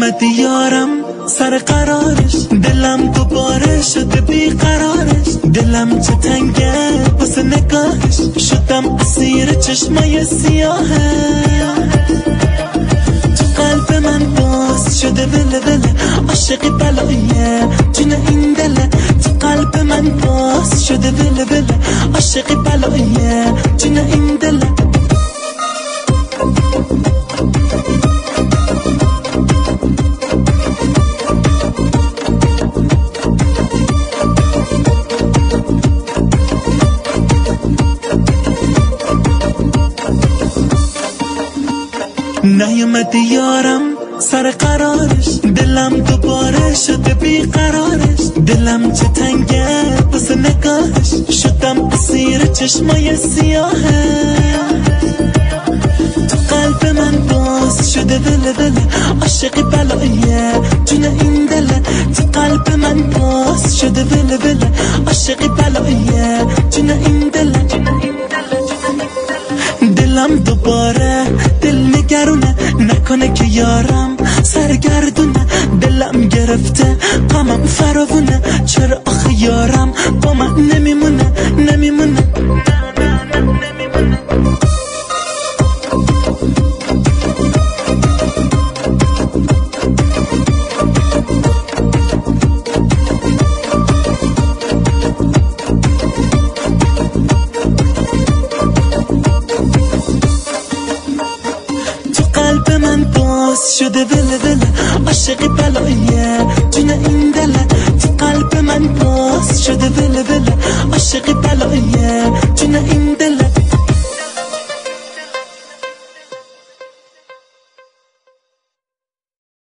نیومدی یارم سر قرارش، دلم دوباره شده بیقرارش. دلم چه تنگه واسه نگاهش، شدم اسیر چشمای سیاهه. تو قلب من باز شده وله وله، عاشقی بلاییه جون این دله. تو قلب من باز شده وله وله، عاشقی بلاییه جون این دله. نیومدی یارم سر قرارش، دلم دوباره شده بیقرارش. دلم چه تنگه واسه نگاهش، شدم اسیر چشمای سیاهه. تو قلب من باز شده وله وله، عاشقی بلاییه جون این دله. تو قلب من باز شده وله وله، عاشقی بلاییه جون این دله. دلم دوباره دل نگرونه، نکنه که یارم سرگردونه. دلم گرفته غمم فراوونه، چرا آخه یارم با من نمیمونه نمیمونه. قلب من باز شده وله وله، عاشقی بلاییه جون این دله. تو قلب من باز شده وله وله، عاشقی بلاییه